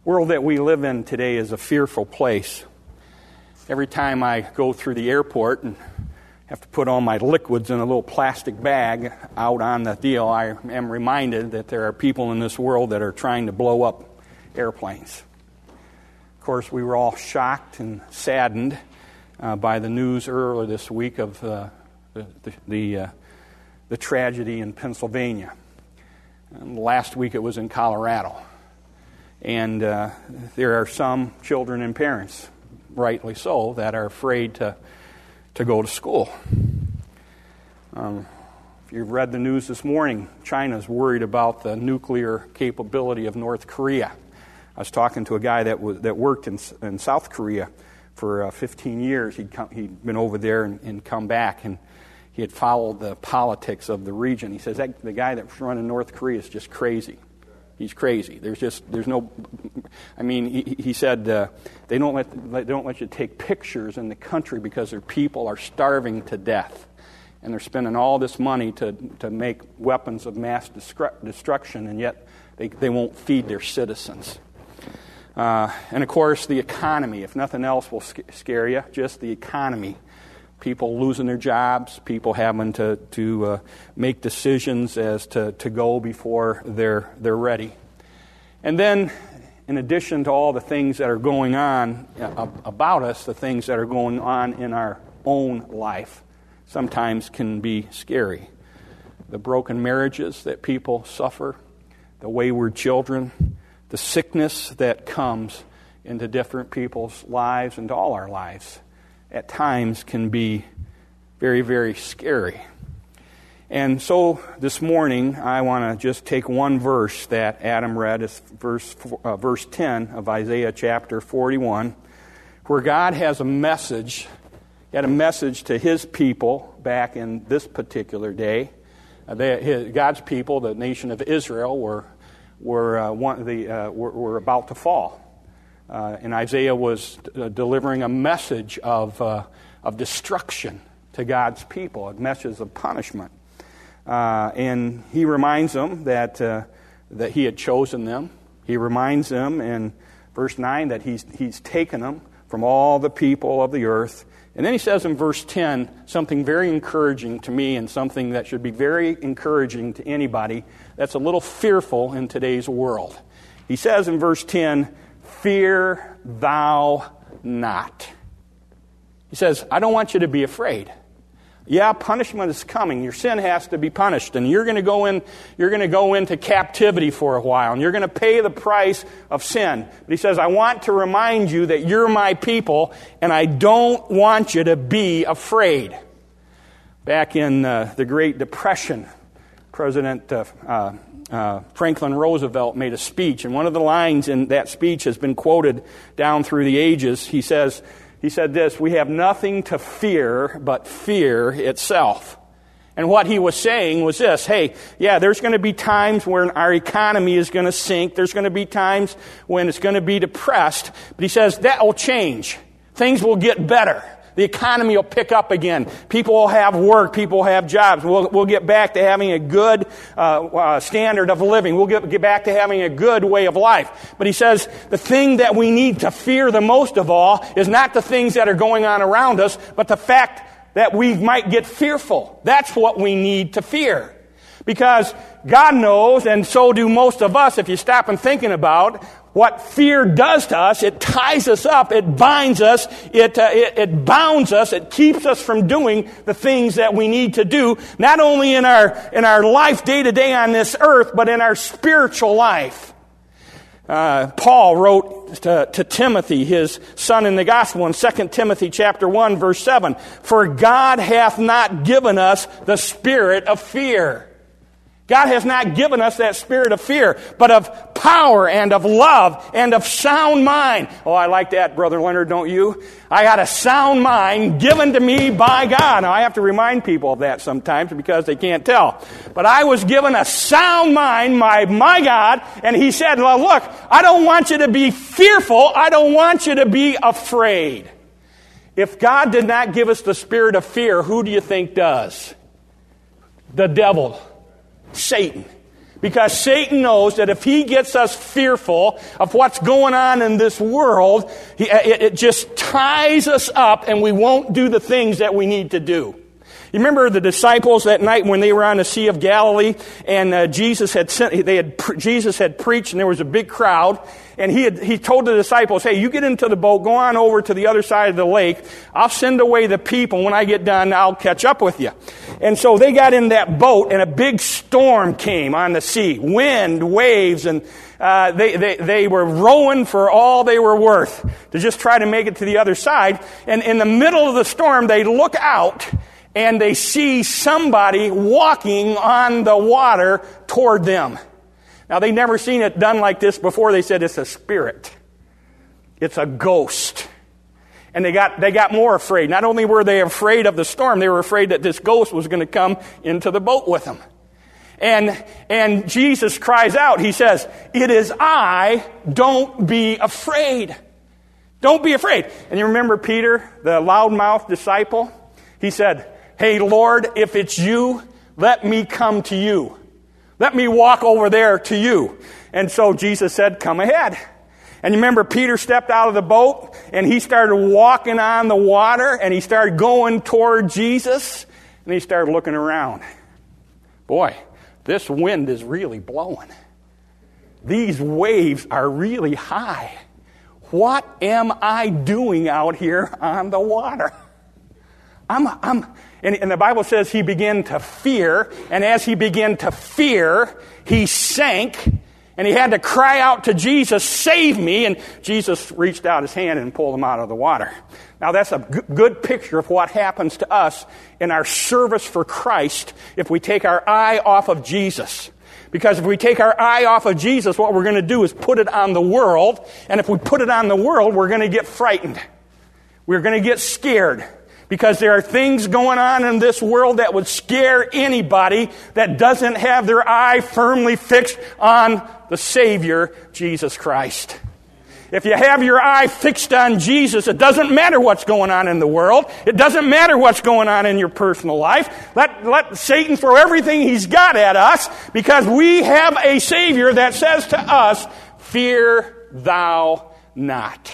world that we live in today is a fearful place. Every time I go through the airport and have to put all my liquids in a little plastic bag out on the deal, I am reminded that there are people in this world that are trying to blow up airplanes. Of course, we were all shocked and saddened by the news earlier this week of the tragedy in Pennsylvania. Last week it was in Colorado. And there are some children and parents, rightly so, that are afraid to go to school. If you've read the news this morning, China's worried about the nuclear capability of North Korea. I was talking to a guy that worked in South Korea for 15 years. He'd been over there and come back, and he had followed the politics of the region. He says the guy that's running North Korea is just crazy. He's crazy. There's no. I mean, he said they don't let you take pictures in the country because their people are starving to death, and they're spending all this money to make weapons of mass destruction, and yet they won't feed their citizens. And of course, the economy. If nothing else will scare you, just the economy. People losing their jobs, people having to make decisions as to go before they're ready. And then, in addition to all the things that are going on about us, the things that are going on in our own life sometimes can be scary. The broken marriages that people suffer, the wayward children, the sickness that comes into different people's lives and all our lives at times can be very, very scary. And so this morning, I want to just take one verse that Adam read, it's verse 10 of Isaiah chapter 41, where God has a message. He had a message to His people back in this particular day. God's people, the nation of Israel, were about to fall. And Isaiah was delivering a message of destruction to God's people, a message of punishment. And he reminds them that he had chosen them. He reminds them in verse 9 that he's taken them from all the people of the earth. And then he says in verse 10 something very encouraging to me and something that should be very encouraging to anybody that's a little fearful in today's world. He says in verse 10, "Fear thou not." He says, I don't want you to be afraid. Yeah, punishment is coming. Your sin has to be punished, and you're going to go into captivity for a while, and you're going to pay the price of sin. But he says, I want to remind you that you're my people, and I don't want you to be afraid. Back in the Great Depression, President Franklin Roosevelt made a speech, and one of the lines in that speech has been quoted down through the ages. He said this, "We have nothing to fear but fear itself." And what he was saying was this, hey, yeah, there's going to be times when our economy is going to sink. There's going to be times when it's going to be depressed. But he says that will change. Things will get better. The economy will pick up again. People will have work. People will have jobs. We'll get back to having a good standard of living. We'll get back to having a good way of life. But he says the thing that we need to fear the most of all is not the things that are going on around us, but the fact that we might get fearful. That's what we need to fear. Because God knows, and so do most of us, if you stop and thinking about what fear does to us. It ties us up, it binds us, it bounds us, it keeps us from doing the things that we need to do, not only in our life day to day on this earth, but in our spiritual life. Paul wrote to Timothy, his son in the gospel, in 2 Timothy chapter 1, verse 7, "For God hath not given us the spirit of fear." God has not given us that spirit of fear, but of power and of love and of sound mind. Oh, I like that, Brother Leonard, don't you? I got a sound mind given to me by God. Now, I have to remind people of that sometimes because they can't tell. But I was given a sound mind by my God, and He said, well, look, I don't want you to be fearful. I don't want you to be afraid. If God did not give us the spirit of fear, who do you think does? The devil. Satan. Because Satan knows that if he gets us fearful of what's going on in this world, it just ties us up and we won't do the things that we need to do. You remember the disciples that night when they were on the Sea of Galilee and Jesus had preached and there was a big crowd and he told the disciples, hey, you get into the boat, go on over to the other side of the lake. I'll send away the people. When I get done, I'll catch up with you. And so they got in that boat and a big storm came on the sea, wind, waves, and they were rowing for all they were worth to just try to make it to the other side. And in the middle of the storm, they look out and they see somebody walking on the water toward them. Now, they'd never seen it done like this before. They said, it's a spirit. It's a ghost. And they got more afraid. Not only were they afraid of the storm, they were afraid that this ghost was going to come into the boat with them. And Jesus cries out. He says, it is I, don't be afraid. Don't be afraid. And you remember Peter, the loudmouth disciple? He said, hey, Lord, if it's you, let me come to you. Let me walk over there to you. And so Jesus said, come ahead. And you remember Peter stepped out of the boat and he started walking on the water and he started going toward Jesus and he started looking around. Boy, this wind is really blowing. These waves are really high. What am I doing out here on the water? And the Bible says he began to fear, and as he began to fear, he sank, and he had to cry out to Jesus, save me, and Jesus reached out his hand and pulled him out of the water. Now that's a good picture of what happens to us in our service for Christ if we take our eye off of Jesus. Because if we take our eye off of Jesus, what we're going to do is put it on the world, and if we put it on the world, we're going to get frightened. We're going to get scared. Because there are things going on in this world that would scare anybody that doesn't have their eye firmly fixed on the Savior, Jesus Christ. If you have your eye fixed on Jesus, it doesn't matter what's going on in the world. It doesn't matter what's going on in your personal life. Let Satan throw everything he's got at us because we have a Savior that says to us, fear thou not.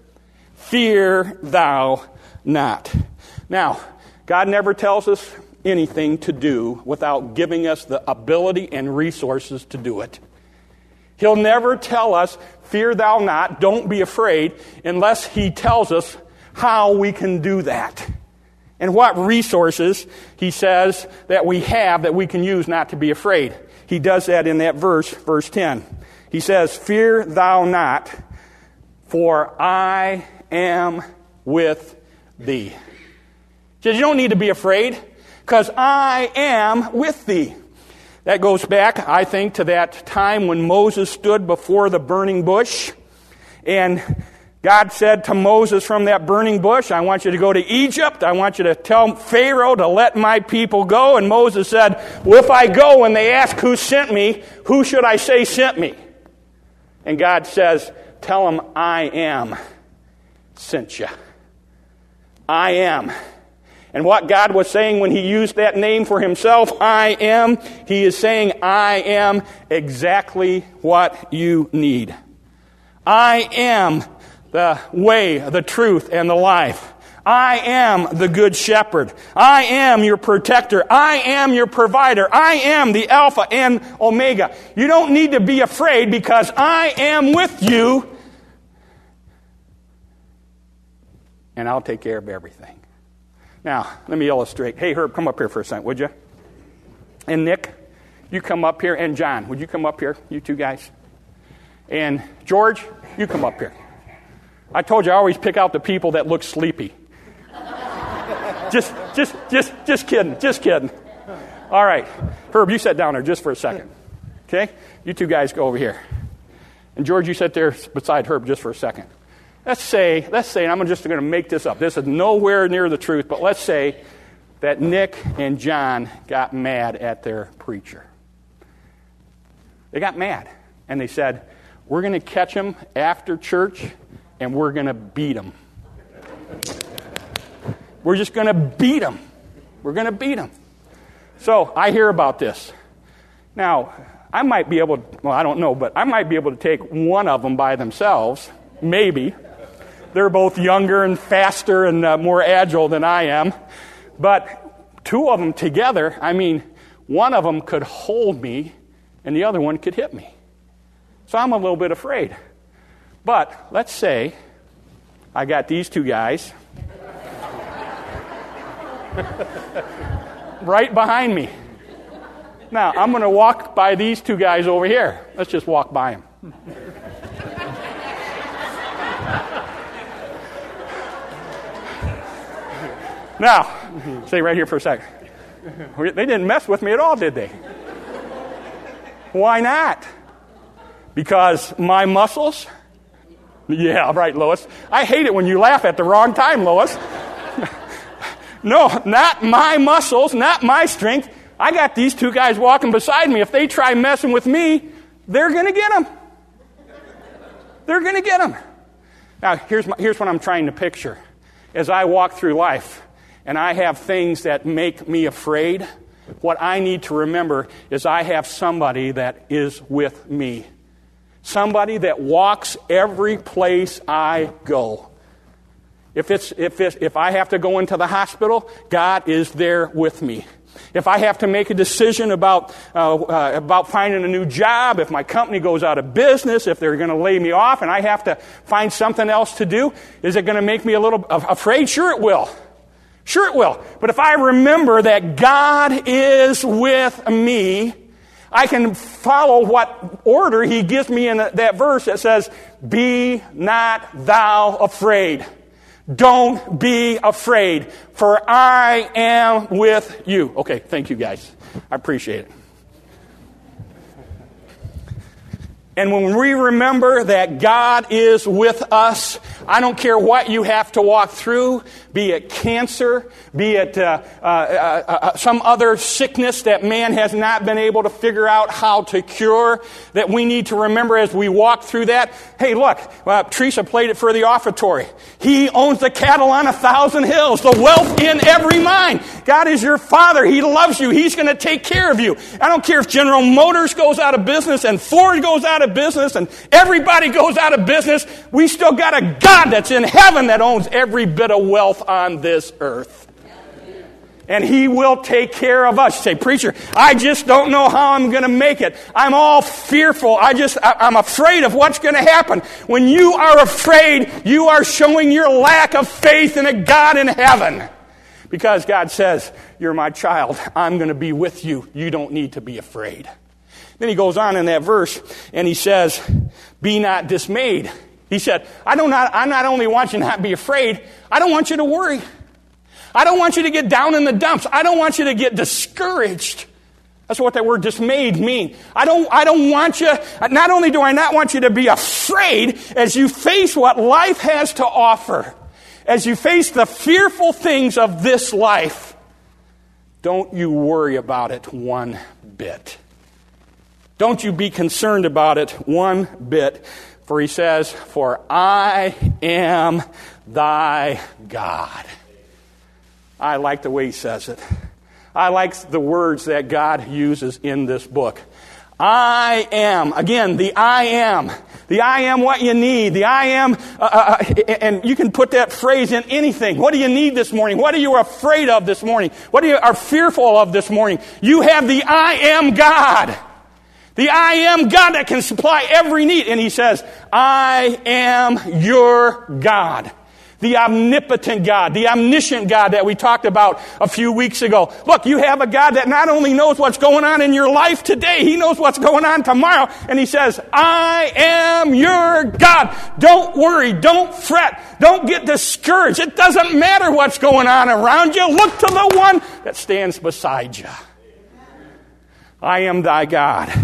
Fear thou not. Now, God never tells us anything to do without giving us the ability and resources to do it. He'll never tell us, fear thou not, don't be afraid, unless he tells us how we can do that. And what resources, he says, that we have that we can use not to be afraid. He does that in that verse 10. He says, fear thou not, for I am with thee. He says, you don't need to be afraid, because I am with thee. That goes back, I think, to that time when Moses stood before the burning bush. And God said to Moses from that burning bush, I want you to go to Egypt. I want you to tell Pharaoh to let my people go. And Moses said, well, if I go and they ask who sent me, who should I say sent me? And God says, tell them I am sent you. I am. And what God was saying when he used that name for himself, I am, he is saying, I am exactly what you need. I am the way, the truth, and the life. I am the good shepherd. I am your protector. I am your provider. I am the Alpha and Omega. You don't need to be afraid because I am with you. And I'll take care of everything. Now, let me illustrate. Hey, Herb, come up here for a second, would you? And Nick, you come up here. And John, would you come up here, you two guys? And George, you come up here. I told you I always pick out the people that look sleepy. Just kidding. All right. Herb, you sit down there just for a second. Okay? You two guys go over here. And George, you sit there beside Herb just for a second. Let's say, and I'm just going to make this up. This is nowhere near the truth, but let's say that Nick and John got mad at their preacher. They got mad, and they said, we're going to catch him after church, and we're going to beat him. We're just going to beat him. We're going to beat him. So I hear about this. Now, I might be able to, well, I don't know, but I might be able to take one of them by themselves, maybe. They're both younger and faster and more agile than I am. But two of them together, I mean, one of them could hold me and the other one could hit me. So I'm a little bit afraid. But let's say I got these two guys right behind me. Now, I'm going to walk by these two guys over here. Let's just walk by them. Now, stay right here for a second. They didn't mess with me at all, did they? Why not? Because my muscles? Yeah, right, Lois. I hate it when you laugh at the wrong time, Lois. No, not my muscles, not my strength. I got these two guys walking beside me. If they try messing with me, they're going to get them. They're going to get them. Now, here's what I'm trying to picture. As I walk through life and I have things that make me afraid, what I need to remember is I have somebody that is with me. Somebody that walks every place I go. If I have to go into the hospital, God is there with me. If I have to make a decision about finding a new job, if my company goes out of business, if they're going to lay me off and I have to find something else to do, is it going to make me a little afraid? Sure it will. Sure it will. But if I remember that God is with me, I can follow what order He gives me in that verse that says, "Be not thou afraid." Don't be afraid, for I am with you. Okay, thank you guys. I appreciate it. And when we remember that God is with us, I don't care what you have to walk through, be it cancer, be it some other sickness that man has not been able to figure out how to cure, that we need to remember as we walk through that. Hey, look, Teresa played it for the offertory. He owns the cattle on 1,000 hills, the wealth in every mine. God is your Father. He loves you. He's going to take care of you. I don't care if General Motors goes out of business and Ford goes out of business and everybody goes out of business. We still got a God that's in heaven that owns every bit of wealth on this earth. And He will take care of us. You say, "Preacher, I just don't know how I'm going to make it. I'm all fearful. I'm afraid of what's going to happen." When you are afraid, you are showing your lack of faith in a God in heaven. Because God says, "You're my child. I'm going to be with you. You don't need to be afraid." Then He goes on in that verse and He says, "Be not dismayed." He said, I not only want you to not be afraid, I don't want you to worry. I don't want you to get down in the dumps. I don't want you to get discouraged. That's what that word dismayed means. I don't want you, not only do I not want you to be afraid as you face what life has to offer, as you face the fearful things of this life, don't you worry about it one bit. Don't you be concerned about it one bit. For He says, "For I am thy God." I like the way He says it. I like the words that God uses in this book. I am. Again, the I am. The I am what you need. The I am, and you can put that phrase in anything. What do you need this morning? What are you afraid of this morning? What are fearful of this morning? You have the I am God. The I am God that can supply every need. And He says, "I am your God." The omnipotent God, the omniscient God that we talked about a few weeks ago. Look, you have a God that not only knows what's going on in your life today, He knows what's going on tomorrow. And He says, "I am your God." Don't worry. Don't fret. Don't get discouraged. It doesn't matter what's going on around you. Look to the one that stands beside you. I am thy God.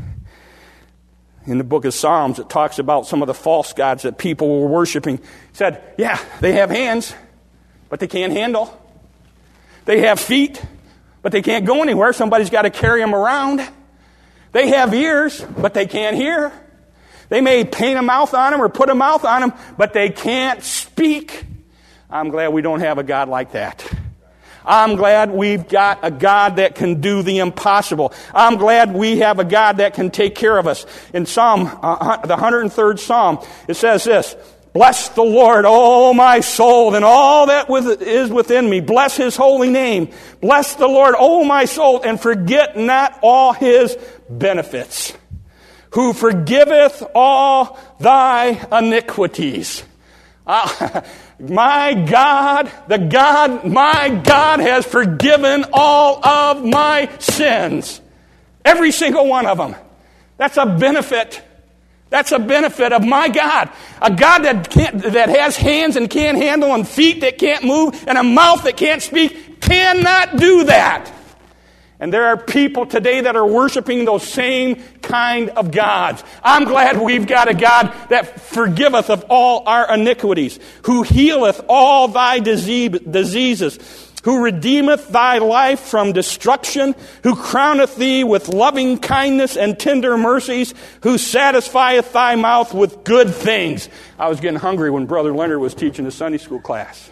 In the book of Psalms, it talks about some of the false gods that people were worshiping. It said, yeah, they have hands, but they can't handle. They have feet, but they can't go anywhere. Somebody's got to carry them around. They have ears, but they can't hear. They may paint a mouth on them or put a mouth on them, but they can't speak. I'm glad we don't have a God like that. I'm glad we've got a God that can do the impossible. I'm glad we have a God that can take care of us. In Psalm, the 103rd Psalm, it says this, "Bless the Lord, O my soul, and all that is within me. Bless his holy name. Bless the Lord, O my soul, and forget not all his benefits, who forgiveth all thy iniquities." My God has forgiven all of my sins. Every single one of them. That's a benefit. That's a benefit of my God. A God that has hands and can't handle and feet that can't move and a mouth that can't speak cannot do that. And there are people today that are worshiping those same kind of gods. I'm glad we've got a God that forgiveth of all our iniquities, who healeth all thy diseases, who redeemeth thy life from destruction, who crowneth thee with loving kindness and tender mercies, who satisfieth thy mouth with good things. I was getting hungry when Brother Leonard was teaching the Sunday school class.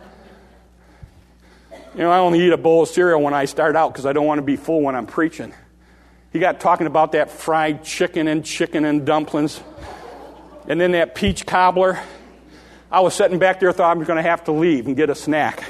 You know, I only eat a bowl of cereal when I start out because I don't want to be full when I'm preaching. He got talking about that fried chicken and dumplings, and then that peach cobbler. I was sitting back there, thought I was going to have to leave and get a snack.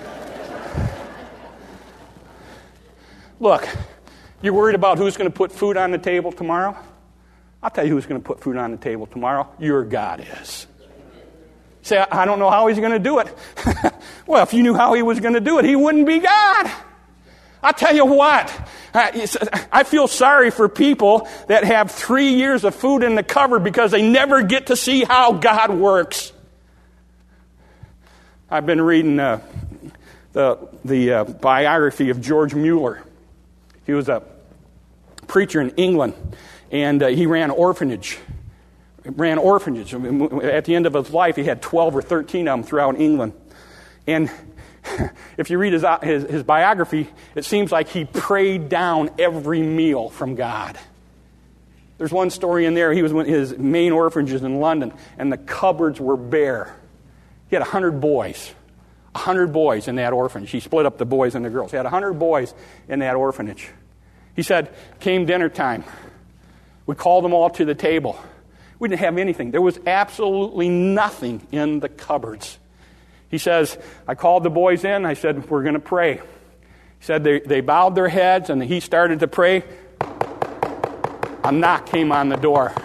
Look, you're worried about who's going to put food on the table tomorrow? I'll tell you who's going to put food on the table tomorrow. Your God is. Say, I don't know how he's going to do it. Well, if you knew how he was going to do it, he wouldn't be God. I'll tell you what. I feel sorry for people that have 3 years of food in the cupboard because they never get to see how God works. I've been reading the biography of George Mueller. He was a preacher in England, and he ran orphanages. At the end of his life, he had 12 or 13 of them throughout England. And if you read his biography, it seems like he prayed down every meal from God. There's one story in there. He was in his main orphanages in London, and the cupboards were bare. He had 100 boys. 100 boys in that orphanage. He split up the boys and the girls. He had 100 boys in that orphanage. He said, came dinner time. We called them all to the table. We didn't have anything. There was absolutely nothing in the cupboards. He says, I called the boys in. I said, we're going to pray. He said they bowed their heads, and he started to pray. A knock came on the door.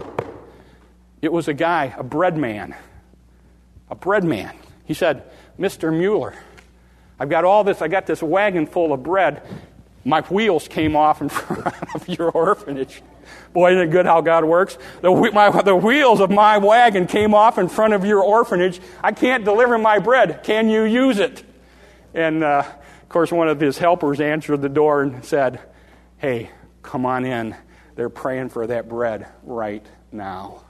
It was a guy, a bread man. A bread man. He said, Mr. Mueller, I've got all this. I got this wagon full of bread. My wheels came off in front of your orphanage. Boy, isn't it good how God works? The wheels of my wagon came off in front of your orphanage. I can't deliver my bread. Can you use it? And, of course, one of his helpers answered the door and said, hey, come on in. They're praying for that bread right now.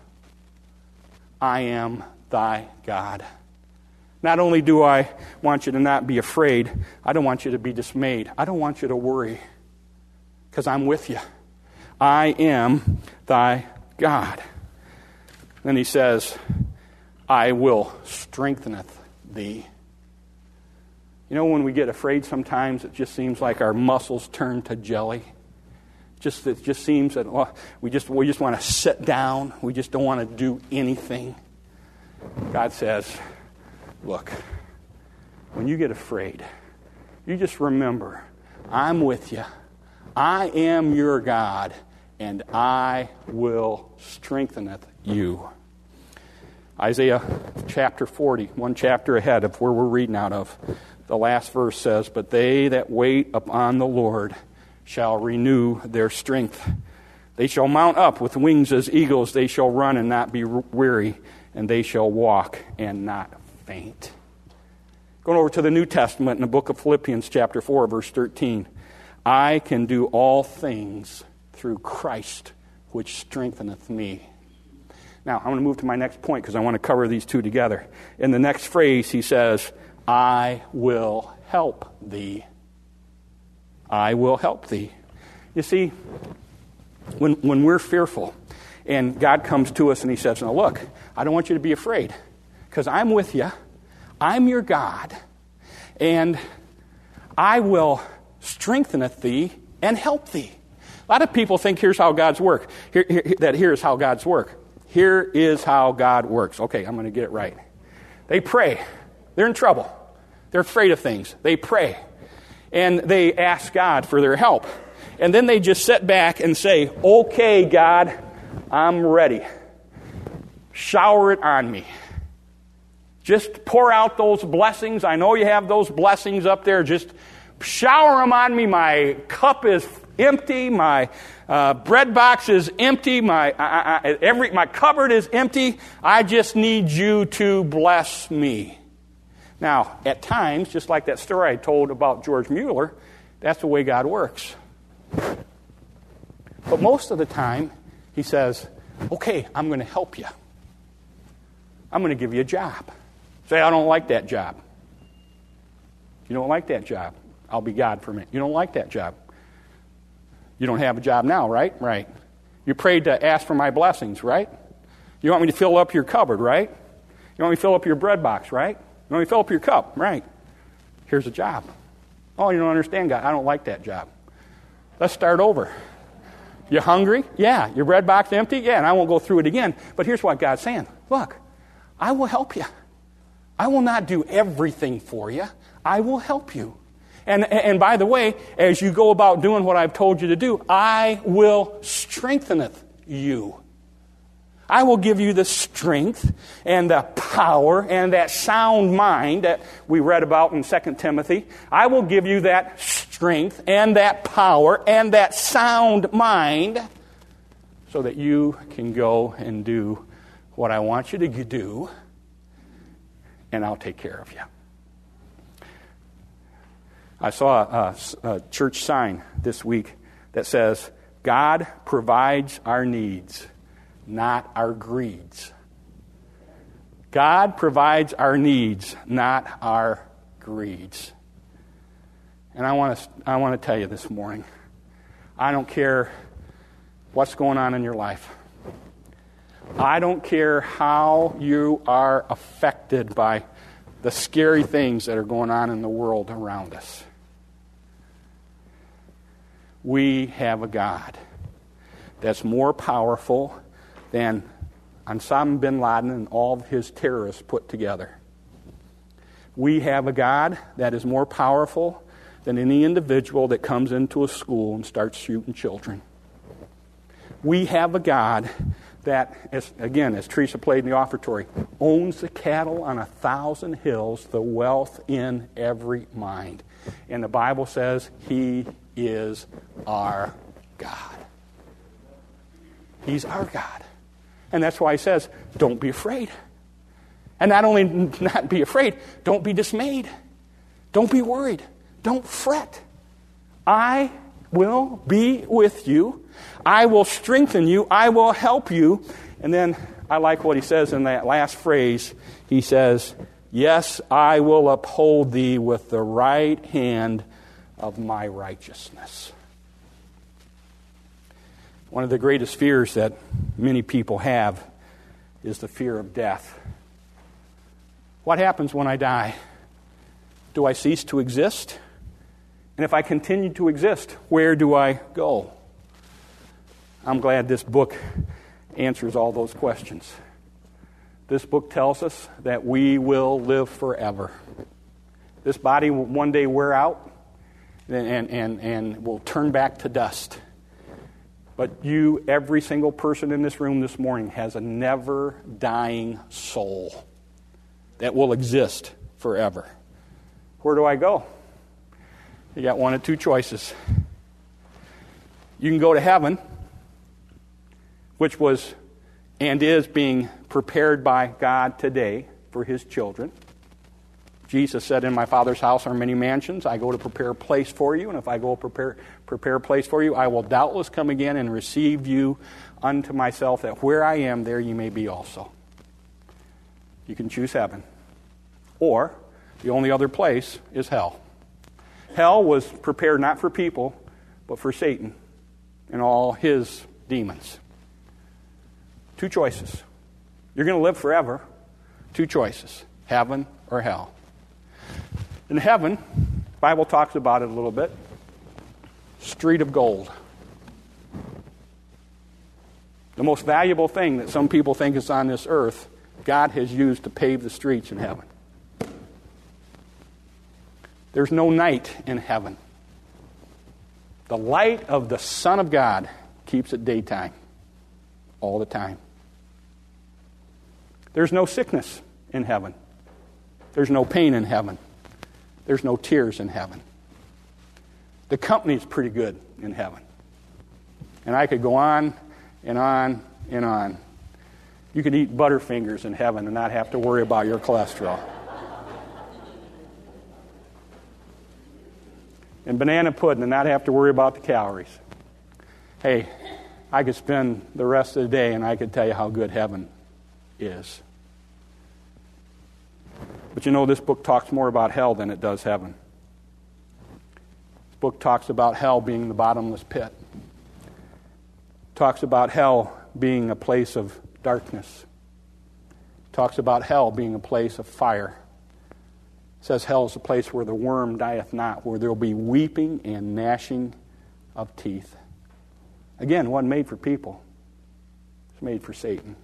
I am thy God. Not only do I want you to not be afraid, I don't want you to be dismayed. I don't want you to worry, because I'm with you. I am thy God. Then he says, I will strengtheneth thee. You know, when we get afraid sometimes, it just seems like our muscles turn to jelly. It just seems that we just want to sit down. We just don't want to do anything. God says, look, when you get afraid, you just remember, I'm with you. I am your God, and I will strengtheneth you. Isaiah chapter 40, one chapter ahead of where we're reading out of, the last verse says, but they that wait upon the Lord shall renew their strength. They shall mount up with wings as eagles. They shall run and not be weary, and they shall walk and not faint. Going over to the New Testament in the book of Philippians chapter 4, verse 13. I can do all things through Christ, which strengtheneth me. Now, I'm going to move to my next point because I want to cover these two together. In the next phrase, he says, I will help thee. I will help thee. You see, when we're fearful and God comes to us and he says, now look, I don't want you to be afraid because I'm with you. I'm your God. And I will strengtheneth thee and help thee. A lot of people think here's how God's work. Here's how God's work. Here is how God works. Okay, I'm going to get it right. They pray. They're in trouble. They're afraid of things. They pray. And they ask God for their help. And then they just sit back and say, okay, God, I'm ready. Shower it on me. Just pour out those blessings. I know you have those blessings up there. Just shower them on me. My cup is empty. My bread box is empty. My cupboard is empty. I just need you to bless me. Now, at times, just like that story I told about George Mueller, that's the way God works. But most of the time, he says, okay, I'm going to help you. I'm going to give you a job. Say, I don't like that job. You don't like that job. I'll be God for a minute. You don't like that job. You don't have a job now, right? Right. You prayed to ask for my blessings, right? You want me to fill up your cupboard, right? You want me to fill up your bread box, right? You want me to fill up your cup, right? Here's a job. Oh, you don't understand, God. I don't like that job. Let's start over. You hungry? Yeah. Your bread box empty? Yeah, and I won't go through it again. But here's what God's saying. Look, I will help you. I will not do everything for you. I will help you. And by the way, as you go about doing what I've told you to do, I will strengtheneth you. I will give you the strength and the power and that sound mind that we read about in 2 Timothy. I will give you that strength and that power and that sound mind so that you can go and do what I want you to do, and I'll take care of you. I saw a church sign this week that says, God provides our needs, not our greeds. God provides our needs, not our greeds. And I want to tell you this morning, I don't care what's going on in your life. I don't care how you are affected by the scary things that are going on in the world around us. We have a God that's more powerful than Osama bin Laden and all of his terrorists put together. We have a God that is more powerful than any individual that comes into a school and starts shooting children. We have a God that, as Teresa played in the offertory, owns the cattle on 1,000 hills, the wealth in every mind. And the Bible says He is our God. He's our God. And that's why He says, don't be afraid. And not only not be afraid, don't be dismayed. Don't be worried. Don't fret. I will be with you. I will strengthen you. I will help you. And then I like what He says in that last phrase. He says, yes, I will uphold thee with the right hand of my righteousness. One of the greatest fears that many people have is the fear of death. What happens when I die? Do I cease to exist? And if I continue to exist, where do I go? I'm glad this book answers all those questions. This book tells us that we will live forever. This body will one day wear out and will turn back to dust. But you, every single person in this room this morning, has a never-dying soul that will exist forever. Where do I go? You got one of two choices. You can go to heaven, which was and is being prepared by God today for His children. Jesus said, in my Father's house are many mansions. I go to prepare a place for you, and if I go prepare a place for you, I will doubtless come again and receive you unto myself, that where I am, there you may be also. You can choose heaven. Or, the only other place is hell. Hell was prepared not for people, but for Satan and all his demons. Two choices. You're going to live forever. Two choices. Heaven or hell. In heaven, Bible talks about it a little bit. Street of gold. The most valuable thing that some people think is on this earth, God has used to pave the streets in heaven. There's no night in heaven. The light of the Son of God keeps it daytime all the time. There's no sickness in heaven. There's no pain in heaven. There's no tears in heaven. The company's pretty good in heaven. And I could go on and on and on. You could eat Butterfingers in heaven and not have to worry about your cholesterol. And banana pudding and not have to worry about the calories. Hey, I could spend the rest of the day and I could tell you how good heaven is. But you know, this book talks more about hell than it does heaven. This book talks about hell being the bottomless pit. It talks about hell being a place of darkness. It talks about hell being a place of fire. It says hell is a place where the worm dieth not, where there will be weeping and gnashing of teeth. Again, it wasn't made for people. It's made for Satan.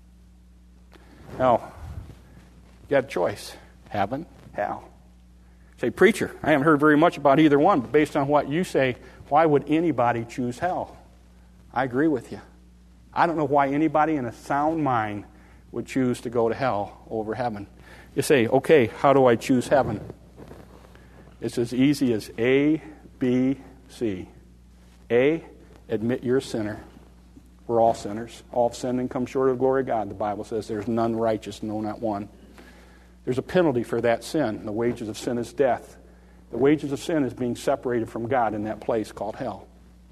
Now, you got a choice. Heaven, hell. Say, preacher, I haven't heard very much about either one, but based on what you say, why would anybody choose hell? I agree with you. I don't know why anybody in a sound mind would choose to go to hell over heaven. You say, okay, how do I choose heaven? It's as easy as A, B, C. A, admit you're a sinner. We're all sinners. All have sinned and come short of the glory of God. The Bible says there's none righteous, no, not one. There's a penalty for that sin. The wages of sin is death. The wages of sin is being separated from God in that place called hell.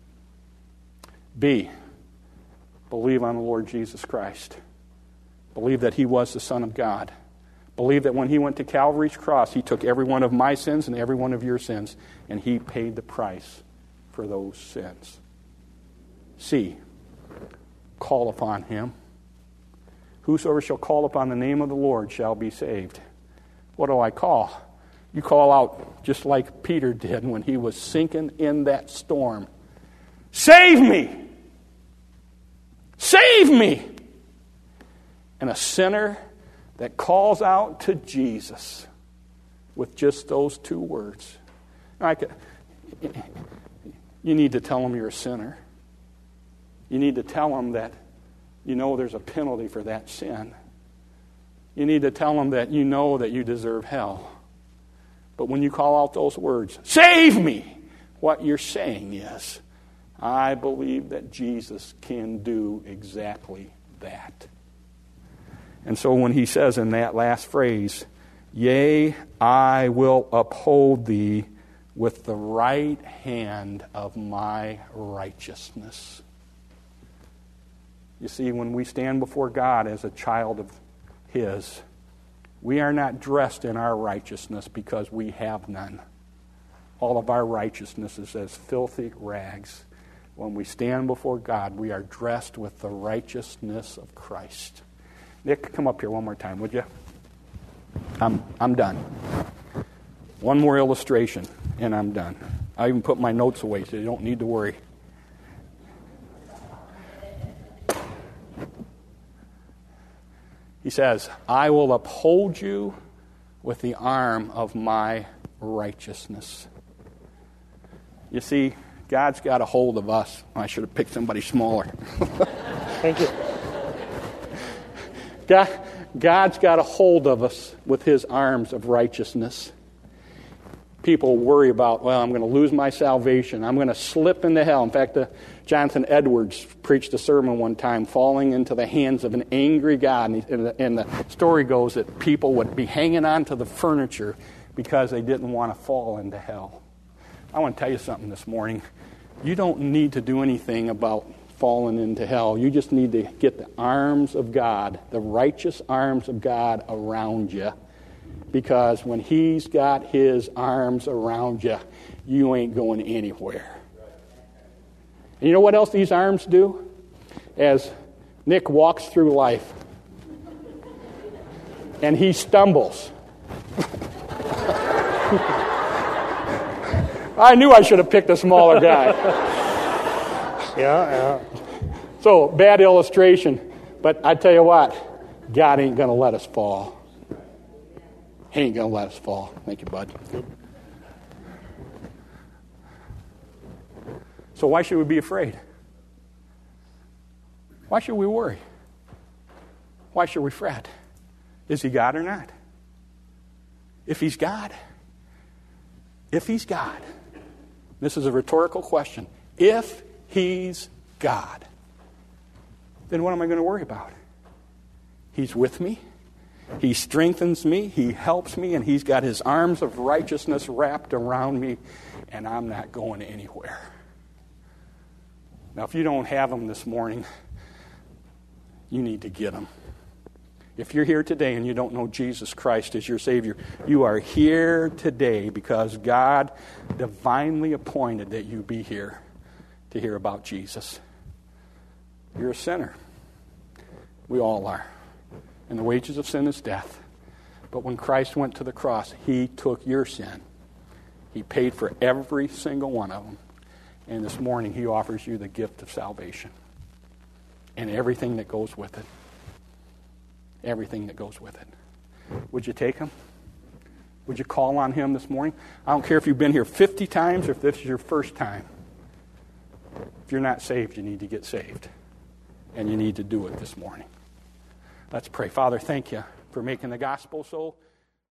B, believe on the Lord Jesus Christ. Believe that He was the Son of God. Believe that when He went to Calvary's cross, He took every one of my sins and every one of your sins, and He paid the price for those sins. C, call upon Him. Whosoever shall call upon the name of the Lord shall be saved. What do I call? You call out just like Peter did when he was sinking in that storm. Save me! Save me! And a sinner that calls out to Jesus with just those two words. You need to tell him you're a sinner. You need to tell him that you know there's a penalty for that sin. You need to tell him that you know that you deserve hell. But when you call out those words, save me, what you're saying is, I believe that Jesus can do exactly that. And so when he says in that last phrase, yea, I will uphold thee with the right hand of my righteousness. You see, when we stand before God as a child of His, we are not dressed in our righteousness because we have none. All of our righteousness is as filthy rags. When we stand before God, we are dressed with the righteousness of Christ. Nick, come up here one more time, would you? I'm done. One more illustration, and I'm done. I even put my notes away, so you don't need to worry. He says, I will uphold you with the arm of my righteousness. You see, God's got a hold of us. I should have picked somebody smaller. Thank you. God's got a hold of us with His arms of righteousness. People worry about, well, I'm going to lose my salvation. I'm going to slip into hell. In fact, Jonathan Edwards preached a sermon one time, falling into the hands of an angry God. And the story goes that people would be hanging on to the furniture because they didn't want to fall into hell. I want to tell you something this morning. You don't need to do anything about fallen into hell. You just need to get the arms of God, the righteous arms of God around you. Because when He's got His arms around you, you ain't going anywhere. And you know what else these arms do? As Nick walks through life and he stumbles. I knew I should have picked a smaller guy. Yeah. So, bad illustration. But I tell you what, God ain't going to let us fall. He ain't going to let us fall. Thank you, bud. So why should we be afraid? Why should we worry? Why should we fret? Is he God or not? If he's God, this is a rhetorical question. If he's God, then what am I going to worry about? He's with me. He strengthens me. He helps me. And he's got his arms of righteousness wrapped around me. And I'm not going anywhere. Now, if you don't have them this morning, you need to get them. If you're here today and you don't know Jesus Christ as your Savior, you are here today because God divinely appointed that you be here to hear about Jesus. You're a sinner. We all are. And the wages of sin is death. But when Christ went to the cross, he took your sin. He paid for every single one of them. And this morning, he offers you the gift of salvation. And everything that goes with it. Everything that goes with it. Would you take him? Would you call on him this morning? I don't care if you've been here 50 times or if this is your first time. If you're not saved, you need to get saved. And you need to do it this morning. Let's pray. Father, thank you for making the gospel so